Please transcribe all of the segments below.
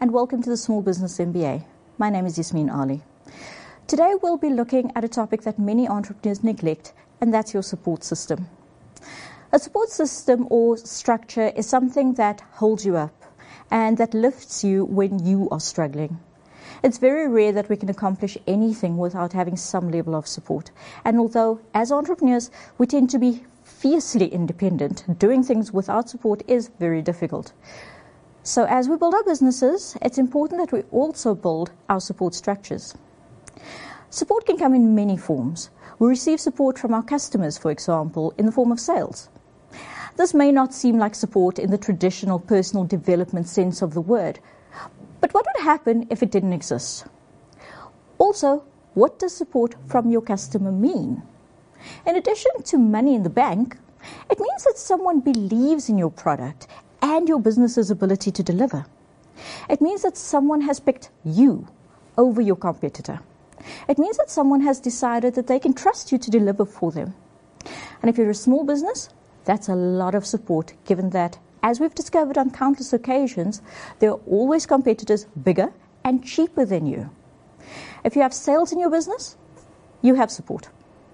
and welcome to the Small Business MBA. My name is Yasmin Ali. Today we'll be looking at a topic that many entrepreneurs neglect, and that's your support system. A support system or structure is something that holds you up and that lifts you when you are struggling. It's very rare that we can accomplish anything without having some level of support. And although as entrepreneurs we tend to be fiercely independent, doing things without support is very difficult. So as we build our businesses, it's important that we also build our support structures. Support can come in many forms. We receive support from our customers, for example, in the form of sales. This may not seem like support in the traditional personal development sense of the word, but what would happen if it didn't exist? Also, what does support from your customer mean? In addition to money in the bank, it means that someone believes in your product and your business's ability to deliver. It means that someone has picked you over your competitor. It means that someone has decided that they can trust you to deliver for them. And if you're a small business, that's a lot of support, given that, as we've discovered on countless occasions, there are always competitors bigger and cheaper than you. If you have sales in your business, you have support.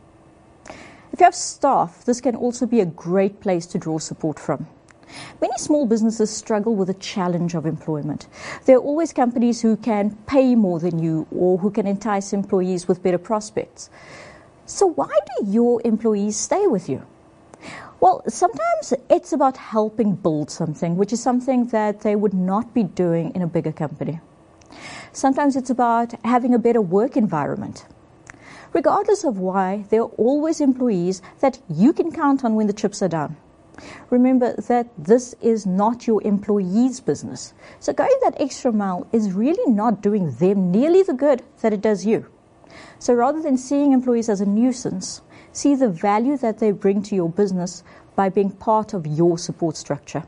If you have staff, this can also be a great place to draw support from. Many small businesses struggle with the challenge of employment. There are always companies who can pay more than you or who can entice employees with better prospects. So why do your employees stay with you? Well, sometimes it's about helping build something, which is something that they would not be doing in a bigger company. Sometimes it's about having a better work environment. Regardless of why, there are always employees that you can count on when the chips are down. Remember that this is not your employee's business. So going that extra mile is really not doing them nearly the good that it does you. So rather than seeing employees as a nuisance, see the value that they bring to your business by being part of your support structure.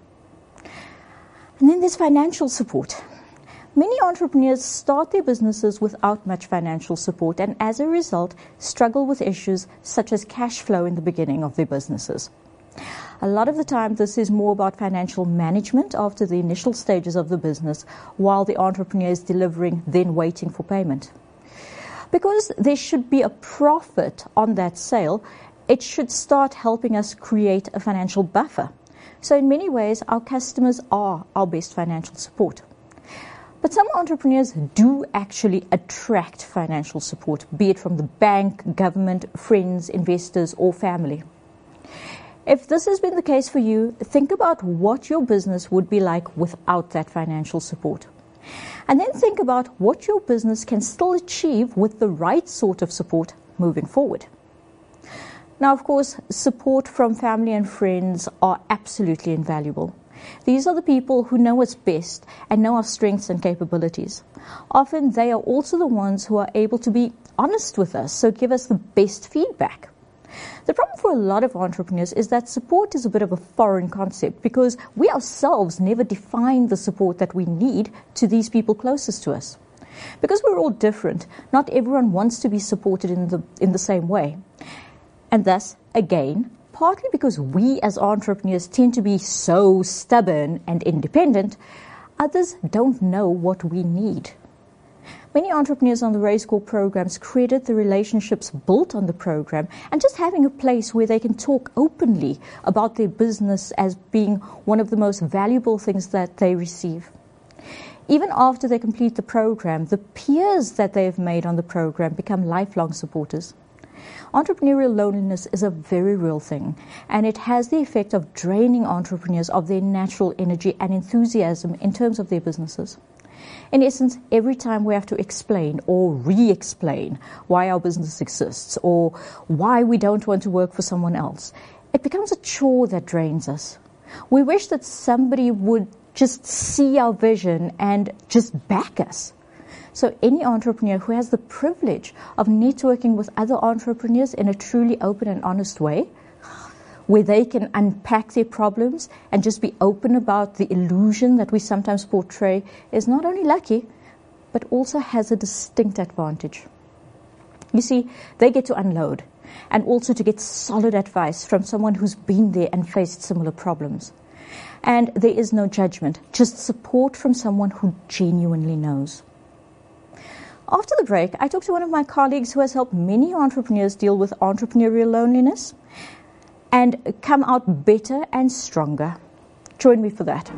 And then there's financial support. Many entrepreneurs start their businesses without much financial support and as a result struggle with issues such as cash flow in the beginning of their businesses. A lot of the time this is more about financial management after the initial stages of the business while the entrepreneur is delivering, then waiting for payment. Because there should be a profit on that sale, it should start helping us create a financial buffer. So in many ways, our customers are our best financial support. But some entrepreneurs do actually attract financial support, be it from the bank, government, friends, investors, or family. If this has been the case for you, think about what your business would be like without that financial support. And then think about what your business can still achieve with the right sort of support moving forward. Now, of course, support from family and friends are absolutely invaluable. These are the people who know us best and know our strengths and capabilities. Often they are also the ones who are able to be honest with us, so give us the best feedback. The problem for a lot of entrepreneurs is that support is a bit of a foreign concept because we ourselves never define the support that we need to these people closest to us. Because we're all different, not everyone wants to be supported in the same way. And thus, again, partly because we as entrepreneurs tend to be so stubborn and independent, others don't know what we need. Many entrepreneurs on the Raise Core programs credit the relationships built on the program and just having a place where they can talk openly about their business as being one of the most valuable things that they receive. Even after they complete the program, the peers that they have made on the program become lifelong supporters. Entrepreneurial loneliness is a very real thing, and it has the effect of draining entrepreneurs of their natural energy and enthusiasm in terms of their businesses. In essence, every time we have to explain or re-explain why our business exists or why we don't want to work for someone else, it becomes a chore that drains us. We wish that somebody would just see our vision and just back us. So any entrepreneur who has the privilege of networking with other entrepreneurs in a truly open and honest way, where they can unpack their problems and just be open about the illusion that we sometimes portray, is not only lucky, but also has a distinct advantage. You see, they get to unload and also to get solid advice from someone who's been there and faced similar problems. And there is no judgment, just support from someone who genuinely knows. After the break, I talked to one of my colleagues who has helped many entrepreneurs deal with entrepreneurial loneliness and come out better and stronger. Join me for that.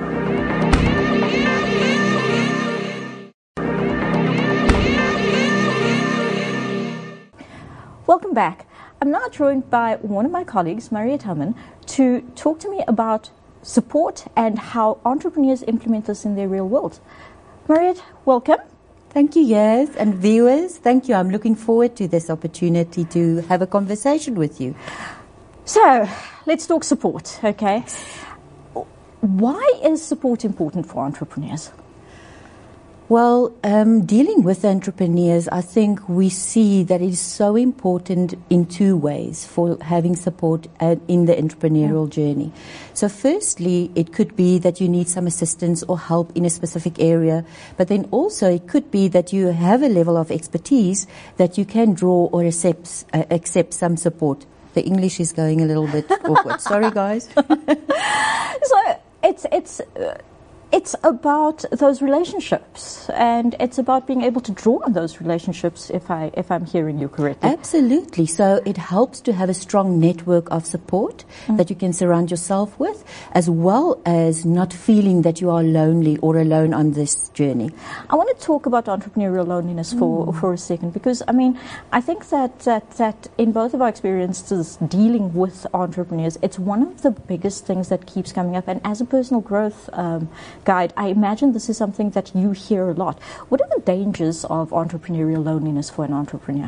Welcome back. I'm now joined by one of my colleagues, Mariette Hamman, to talk to me about support and how entrepreneurs implement this in their real world. Mariette, welcome. Thank you, Yaz, and viewers. Thank you. I'm looking forward to this opportunity to have a conversation with you. So, let's talk support, okay? Why is support important for entrepreneurs? Well, dealing with entrepreneurs, I think we see that it is so important in two ways for having support in the entrepreneurial journey. So firstly, it could be that you need some assistance or help in a specific area, but then also it could be that you have a level of expertise that you can draw or accept some support. The English is going a little bit awkward. Sorry, guys. So it's about those relationships, and it's about being able to draw on those relationships, if I'm hearing you correctly. Absolutely. So it helps to have a strong network of support that you can surround yourself with, as well as not feeling that you are lonely or alone on this journey. I want to talk about entrepreneurial loneliness for a second, because I think that in both of our experiences dealing with entrepreneurs, it's one of the biggest things that keeps coming up. And as a personal growth guide, I imagine this is something that you hear a lot. What are the dangers of entrepreneurial loneliness for an entrepreneur?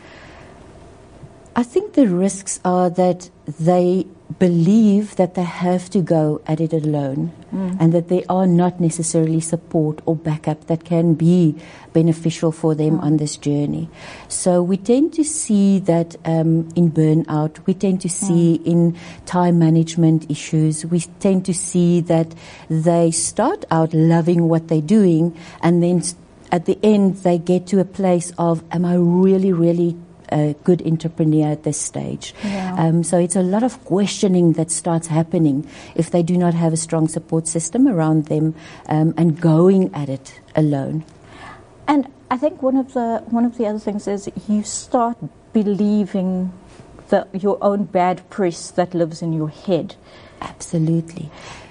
I think the risks are that they believe that they have to go at it alone and that there are not necessarily support or backup that can be beneficial for them on this journey. So we tend to see that in burnout, we tend to see in time management issues, we tend to see that they start out loving what they're doing, and then at the end they get to a place of, am I really a good entrepreneur at this stage? Yeah. So it's a lot of questioning that starts happening if they do not have a strong support system around them and going at it alone. And I think one of the other things is you start believing your own bad press that lives in your head. Absolutely.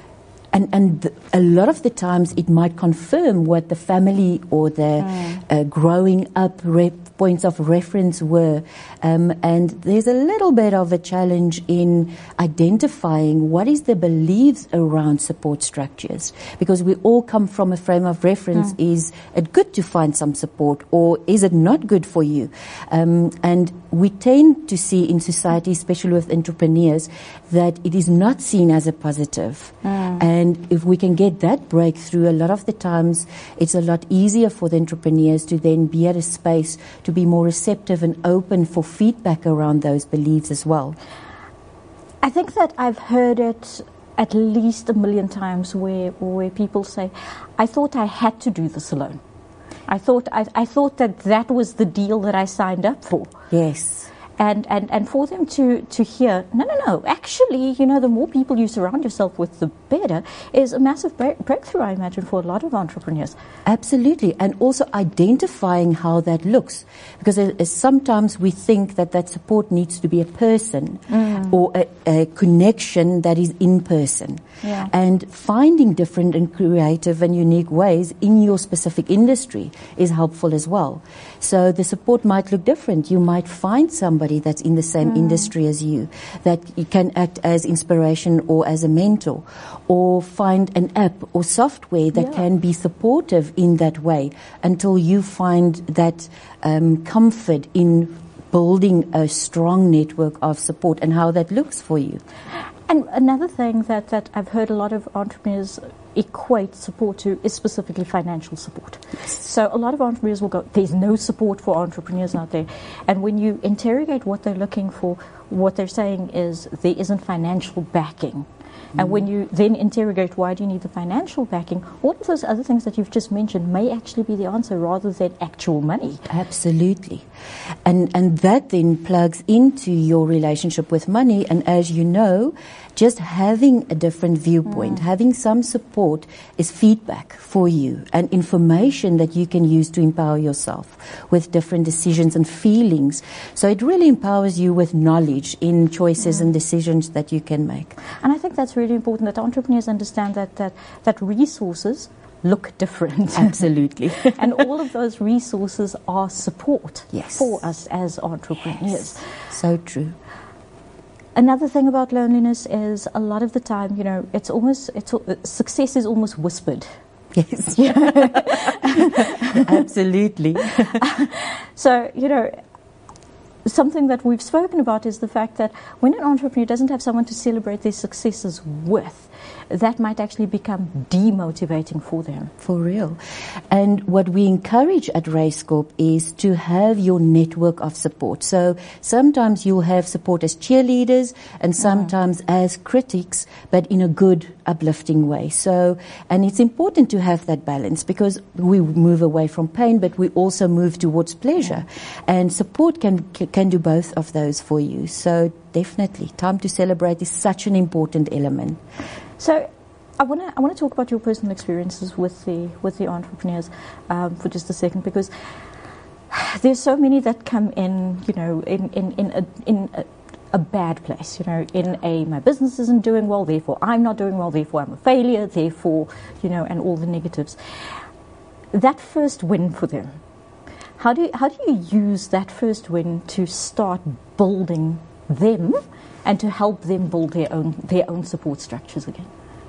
And a lot of the times it might confirm what the family or the growing up points of reference were. And there's a little bit of a challenge in identifying what is the beliefs around support structures. Because we all come from a frame of reference. Is it good to find some support, or is it not good for you? And we tend to see in society, especially with entrepreneurs, that it is not seen as a positive. And if we can get that breakthrough, a lot of the times it's a lot easier for the entrepreneurs to then be at a space to be more receptive and open for feedback around those beliefs as well. I think that I've heard it at least 1 million times where people say, I thought I had to do this alone. I thought that was the deal that I signed up for. Yes. And for them to hear, no, actually, the more people you surround yourself with, the better, is a massive breakthrough, I imagine, for a lot of entrepreneurs. Absolutely. And also identifying how that looks. Because sometimes we think that support needs to be a person or a connection that is in person. Yeah. And finding different and creative and unique ways in your specific industry is helpful as well. So the support might look different. You might find somebody that's in the same industry as you, that you can act as inspiration or as a mentor, or find an app or software that can be supportive in that way until you find that comfort in building a strong network of support and how that looks for you. And another thing that I've heard a lot of entrepreneurs equate support to is specifically financial support. So a lot of entrepreneurs will go, there's no support for entrepreneurs out there. And when you interrogate what they're looking for, what they're saying is there isn't financial backing. And when you then interrogate why do you need the financial backing, all of those other things that you've just mentioned may actually be the answer rather than actual money. Absolutely. And that then plugs into your relationship with money. And as you know, just having a different viewpoint, having some support is feedback for you and information that you can use to empower yourself with different decisions and feelings. So it really empowers you with knowledge in choices and decisions that you can make. And I think that's really important, that entrepreneurs understand that resources look different. Absolutely. And all of those resources are support for us as entrepreneurs. Yes. So true. Another thing about loneliness is a lot of the time, success is almost whispered. Yes. Absolutely. So, something that we've spoken about is the fact that when an entrepreneur doesn't have someone to celebrate their successes with, that might actually become demotivating for them. For real. And what we encourage at Race Corp is to have your network of support. So sometimes you'll have support as cheerleaders and sometimes as critics, but in a good, uplifting way. So, and it's important to have that balance, because we move away from pain, but we also move towards pleasure. And support can do both of those for you. So definitely, time to celebrate is such an important element. So I want to talk about your personal experiences with the entrepreneurs for just a second, because there's so many that come in, in a bad place, my business isn't doing well, therefore I'm not doing well, therefore I'm a failure, therefore, and all the negatives. That first win for them, how do you use that first win to start building them and to help them build their own support structures again?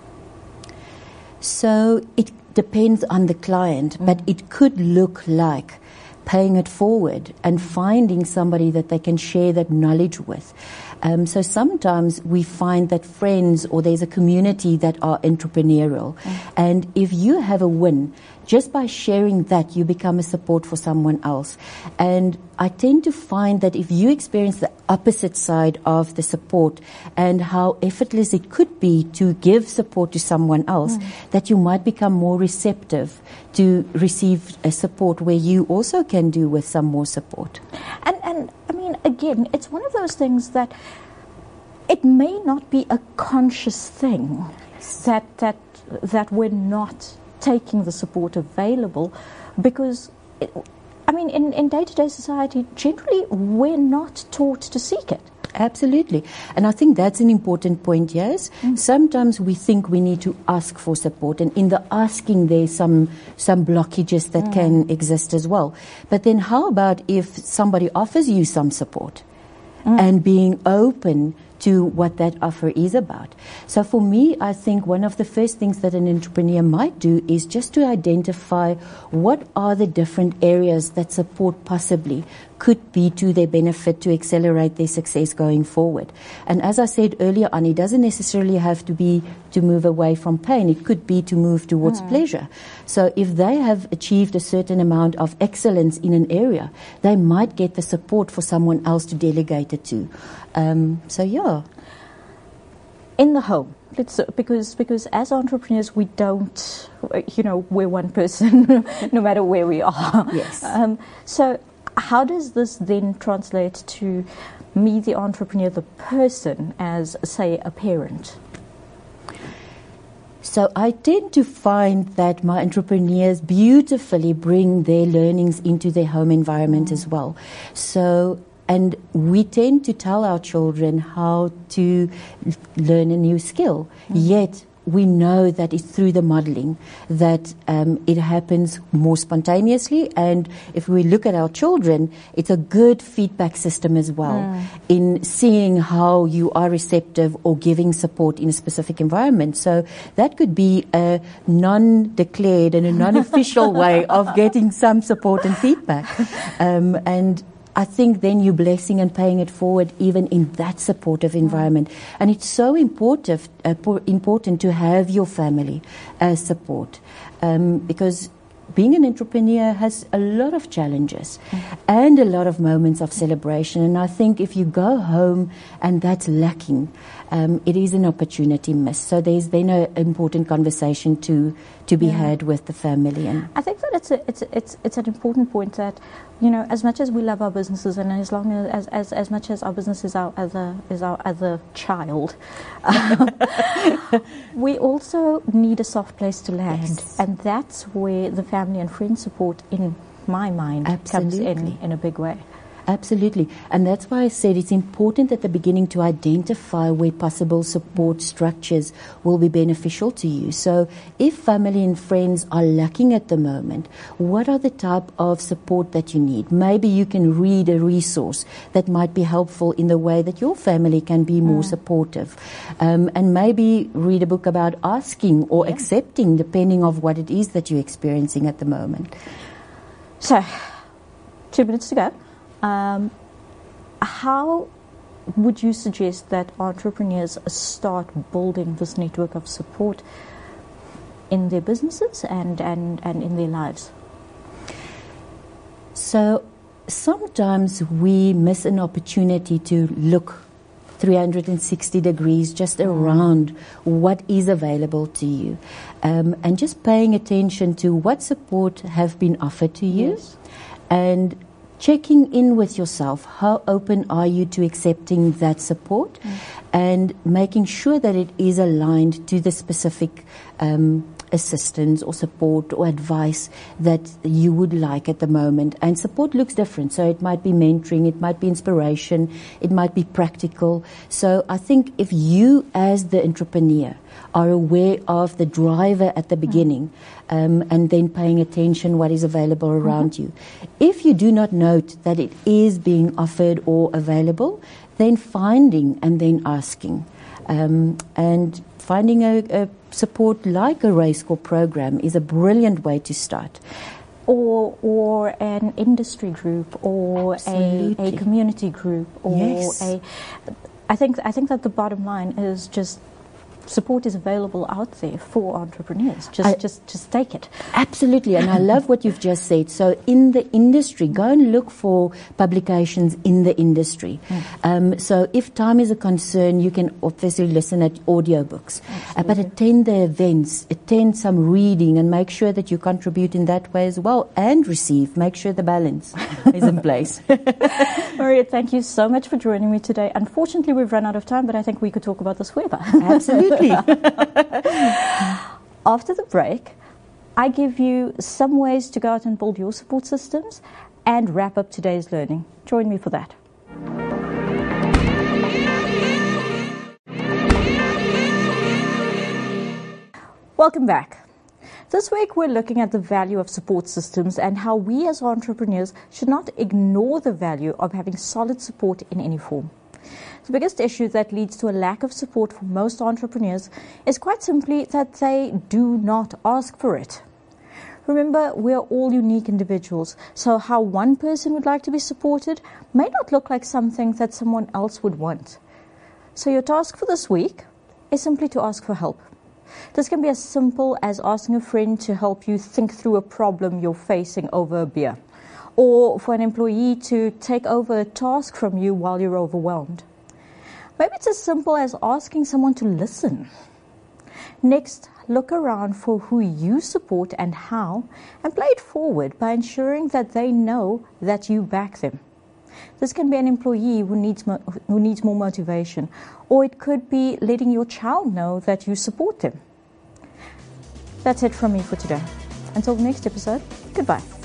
So it depends on the client, but it could look like paying it forward and finding somebody that they can share that knowledge with. So sometimes we find that friends or there's a community that are entrepreneurial. And if you have a win, just by sharing that, you become a support for someone else. And I tend to find that if you experience the opposite side of the support and how effortless it could be to give support to someone else, that you might become more receptive to receive a support where you also can do with some more support. And I mean, again, it's one of those things that it may not be a conscious thing that we're not taking the support available, because in day-to-day society, generally we're not taught to seek it. Absolutely. And I think that's an important point, yes. Sometimes we think we need to ask for support, and in the asking there's some blockages that can exist as well. But then how about if somebody offers you some support and being open to what that offer is about? So for me, I think one of the first things that an entrepreneur might do is just to identify what are the different areas that support possibly could be to their benefit to accelerate their success going forward. And as I said earlier on, it doesn't necessarily have to be to move away from pain. It could be to move towards pleasure. So if they have achieved a certain amount of excellence in an area, they might get the support for someone else to delegate it to. In the home, because as entrepreneurs we don't, we're one person no matter where we are. Yes. So how does this then translate to me, the entrepreneur, the person, as, say, a parent? So I tend to find that my entrepreneurs beautifully bring their learnings into their home environment as well. And we tend to tell our children how to learn a new skill, yet we know that it's through the modeling that it happens more spontaneously. And if we look at our children, it's a good feedback system as well in seeing how you are receptive or giving support in a specific environment. So that could be a non-declared and a non-official way of getting some support and feedback. And I think then you're blessing and paying it forward even in that supportive environment. And it's so important to have your family as support, because being an entrepreneur has a lot of challenges and a lot of moments of celebration. And I think if you go home and that's lacking, it is an opportunity missed. So there's then an important conversation to be had with the family. And I think that it's an important point that as much as we love our businesses, and as long as much as our business is our other child, we also need a soft place to land, Yes. and that's where the family and friend support, in my mind, comes in a big way. Absolutely. And that's why I said it's important at the beginning to identify where possible support structures will be beneficial to you. So if family and friends are lacking at the moment, what are the type of support that you need? Maybe you can read a resource that might be helpful in the way that your family can be more supportive. And maybe read a book about asking or accepting, depending on what it is that you're experiencing at the moment. So, 2 minutes to go. How would you suggest that entrepreneurs start building this network of support in their businesses and in their lives? So sometimes we miss an opportunity to look 360 degrees just around what is available to you, and just paying attention to what support have been offered to you, and checking in with yourself. How open are you to accepting that support, and making sure that it is aligned to the specific assistance or support or advice that you would like at the moment. And support looks different. So it might be mentoring, it might be inspiration, it might be practical. So I think if you as the entrepreneur are aware of the driver at the beginning, and then paying attention what is available around you. If you do not note that it is being offered or available, then finding and then asking. And finding a support like a Race Corps program is a brilliant way to start. Or an industry group, or a community group, or I think that the bottom line is just support is available out there for entrepreneurs. Just take it. Absolutely, and I love what you've just said. So in the industry, go and look for publications in the industry. So if time is a concern, you can obviously listen at audiobooks, but attend the events, attend some reading, and make sure that you contribute in that way as well, and receive. Make sure the balance is in place. Maria, thank you so much for joining me today. Unfortunately, we've run out of time, but I think we could talk about this forever. Absolutely. After the break, I give you some ways to go out and build your support systems and wrap up today's learning. Join me for that. Welcome back. This week we're looking at the value of support systems and how we as entrepreneurs should not ignore the value of having solid support in any form. The biggest issue that leads to a lack of support for most entrepreneurs is quite simply that they do not ask for it. Remember, we are all unique individuals, so how one person would like to be supported may not look like something that someone else would want. So your task for this week is simply to ask for help. This can be as simple as asking a friend to help you think through a problem you're facing over a beer, or for an employee to take over a task from you while you're overwhelmed. Maybe it's as simple as asking someone to listen. Next, look around for who you support and how, and play it forward by ensuring that they know that you back them. This can be an employee who needs more motivation, or it could be letting your child know that you support them. That's it from me for today. Until the next episode, goodbye.